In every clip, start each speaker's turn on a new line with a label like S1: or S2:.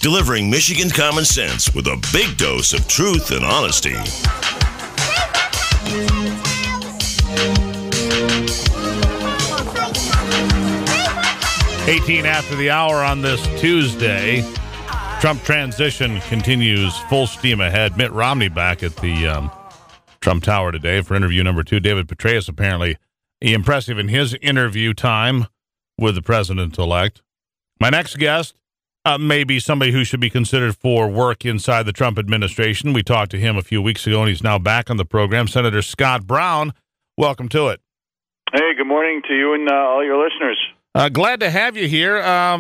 S1: delivering Michigan common sense with a big dose of truth and honesty.
S2: 18 after the hour on this Tuesday. Trump transition continues full steam ahead. Mitt Romney back at the Trump Tower today for interview number 2. David Petraeus apparently impressive in his interview time with the president-elect. My next guest may be somebody who should be considered for work inside the Trump administration. We talked to him a few weeks ago, and he's now back on the program. Senator Scott Brown, welcome to it.
S3: Hey, good morning to you and all your listeners.
S2: Glad to have you here.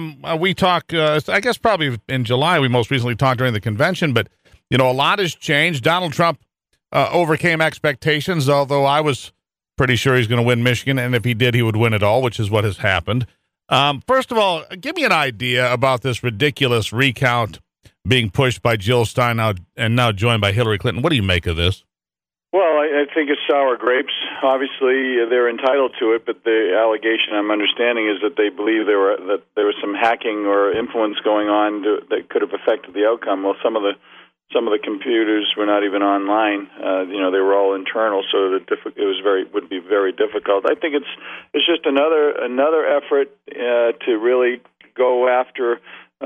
S2: We talk, I guess probably in July, we most recently talked during the convention, but, you know, a lot has changed. Donald Trump overcame expectations, although I was pretty sure he's going to win Michigan, and if he did, he would win it all, which is what has happened. First of all, give me an idea about this ridiculous recount being pushed by Jill Stein now joined by Hillary Clinton. What do you make of this?
S3: Well, I think it's sour grapes. Obviously, they're entitled to it, but the allegation I'm understanding is that they believe there was some hacking or influence going on that could have affected the outcome. Well, some of the computers were not even online. They were all internal, so would be very difficult. I think it's just another effort to really go after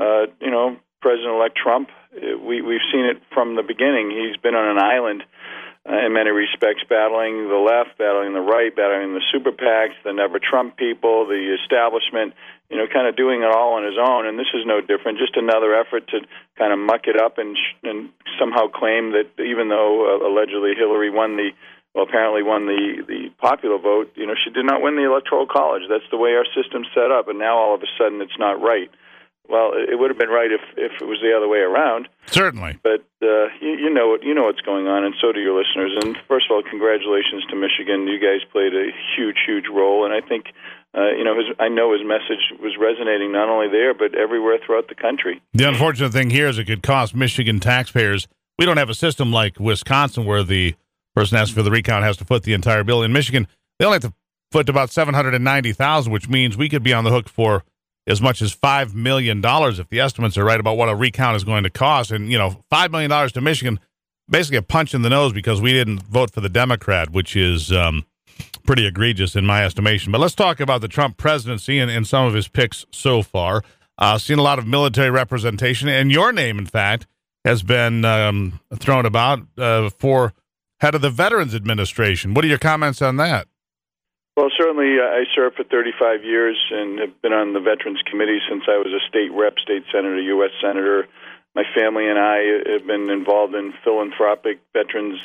S3: President-elect Trump. We've seen it from the beginning. He's been on an island. In many respects, battling the left, battling the right, battling the super PACs, the Never Trump people, the establishment, kind of doing it all on his own. And this is no different, just another effort to kind of muck it up and somehow claim that even though allegedly Hillary apparently won the popular vote, she did not win the Electoral College. That's the way our system's set up. And now all of a sudden it's not right. Well, it would have been right if it was the other way around.
S2: Certainly.
S3: But you know what's going on, and so do your listeners. And first of all, congratulations to Michigan. You guys played a huge role, and I think I know his message was resonating not only there but everywhere throughout the country.
S2: The unfortunate thing here is it could cost Michigan taxpayers. We don't have a system like Wisconsin where the person asking for the recount has to foot the entire bill. In Michigan, they only have to foot about $790,000, which means we could be on the hook for as much as $5 million if the estimates are right about what a recount is going to cost. And, $5 million to Michigan, basically a punch in the nose because we didn't vote for the Democrat, which is pretty egregious in my estimation. But let's talk about the Trump presidency and some of his picks so far. Seen a lot of military representation, and your name, in fact, has been thrown about for head of the Veterans Administration. What are your comments on that?
S3: Well, certainly I served for 35 years and have been on the Veterans Committee since I was a state rep, state senator, U.S. senator. My family and I have been involved in philanthropic veterans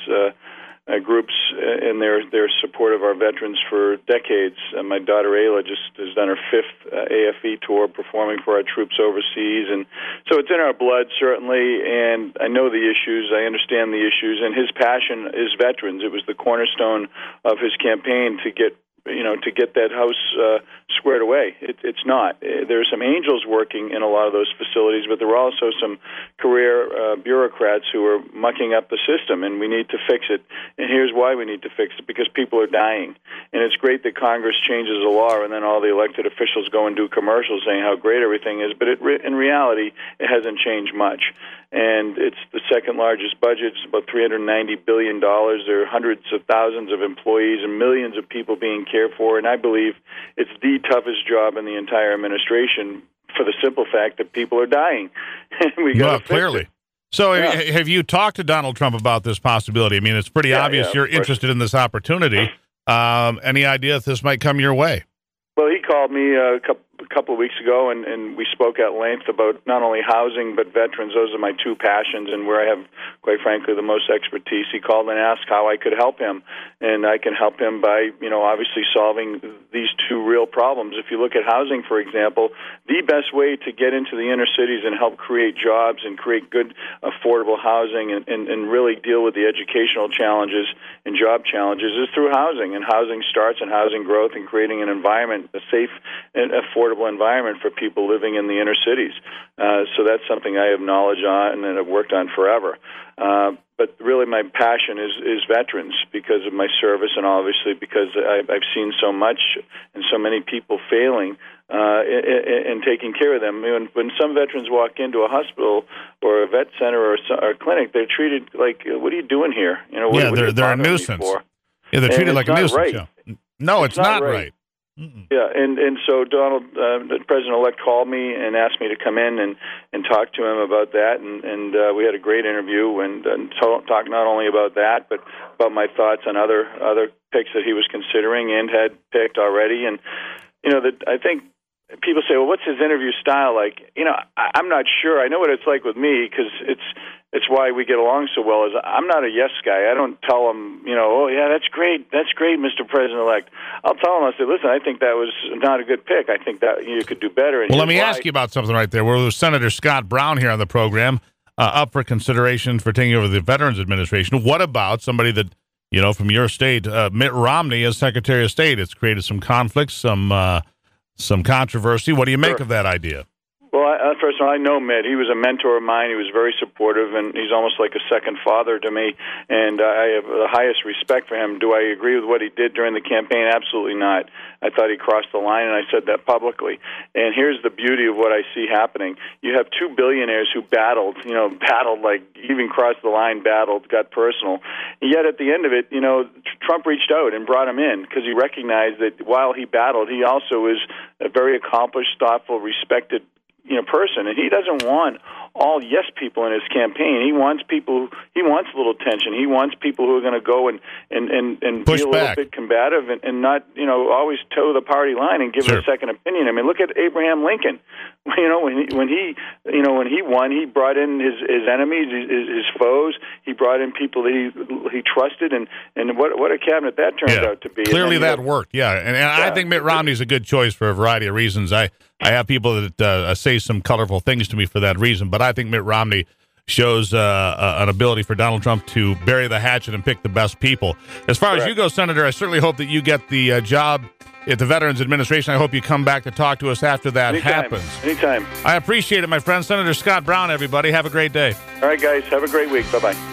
S3: groups in their support of our veterans for decades. My daughter Ayla just has done her 5th AFE tour performing for our troops overseas. And so it's in our blood, certainly, and I know the issues. I understand the issues. And his passion is veterans. It was the cornerstone of his campaign to get that house squared away. It's not. There are some angels working in a lot of those facilities, but there are also some career bureaucrats who are mucking up the system, and we need to fix it. And here's why we need to fix it, because people are dying. And it's great that Congress changes the law, and then all the elected officials go and do commercials saying how great everything is, but in reality, it hasn't changed much. And it's the second largest budget. It's about $390 billion. There are hundreds of thousands of employees and millions of people being cared for. And I believe it's the toughest job in the entire administration for the simple fact that people are dying. We got to fix
S2: clearly.
S3: it.
S2: So have you talked to Donald Trump about this possibility? I mean, it's pretty obvious you're interested in this opportunity. Any idea if this might come your way?
S3: Well, he called me a couple of weeks ago, and we spoke at length about not only housing but veterans. Those are my two passions and where I have, quite frankly, the most expertise. He called and asked how I could help him, and I can help him by, obviously solving these two real problems. If you look at housing, for example, the best way to get into the inner cities and help create jobs and create good, affordable housing and really deal with the educational challenges and job challenges is through housing. And housing starts in housing growth and creating an environment, a safe and affordable environment for people living in the inner cities. So that's something I have knowledge on and have worked on forever. But really my passion is veterans because of my service and obviously because I've seen so much and so many people failing and taking care of them. When some veterans walk into a hospital or a vet center or a clinic, they're treated like, "What are you doing here?"
S2: They're a nuisance. Yeah, they're treated like a nuisance.
S3: Right.
S2: Yeah. No, it's not right.
S3: Yeah, and so Donald, the President-elect, called me and asked me to come in and talk to him about that, and we had a great interview and talked not only about that, but about my thoughts on other picks that he was considering and had picked already. And I think people say, "Well, what's his interview style like?" I'm not sure. I know what it's like with me because it's why we get along so well. Is I'm not a yes guy. I don't tell him, "Oh yeah, that's great, Mr. President-elect." I'll tell him, I say, "Listen, I think that was not a good pick. I think that you could do better." And
S2: well, let me ask you about something right there. Well, Senator Scott Brown here on the program, up for consideration for taking over the Veterans Administration. What about somebody that from your state, Mitt Romney, as Secretary of State? It's created some conflicts, some controversy. What do you make of that idea?
S3: Well, first of all, I know Mitt. He was a mentor of mine. He was very supportive, and he's almost like a second father to me, and I have the highest respect for him. Do I agree with what he did during the campaign? Absolutely not. I thought he crossed the line, and I said that publicly. And here's the beauty of what I see happening. You have two billionaires who battled like even crossed the line, got personal. And yet at the end of it, Trump reached out and brought him in because he recognized that while he battled, he also is a very accomplished, thoughtful, respected person, and he doesn't want all yes people in his campaign. He wants a little tension. He wants people who are going to go and
S2: push
S3: be a little bit combative and not always toe the party line and give a second opinion. I mean, look at Abraham Lincoln. When he won, he brought in his enemies, his foes. He brought in people that he trusted, and what a cabinet that turned out to be.
S2: Clearly, that worked. Yeah, and I think Mitt Romney's a good choice for a variety of reasons. I have people that say some colorful things to me for that reason, but I think Mitt Romney shows an ability for Donald Trump to bury the hatchet and pick the best people. As far as you go, Senator, I certainly hope that you get the job at the Veterans Administration. I hope you come back to talk to us after that happens.
S3: Anytime.
S2: I appreciate it, my friend. Senator Scott Brown, everybody. Have a great day.
S3: All right, guys. Have a great week. Bye-bye.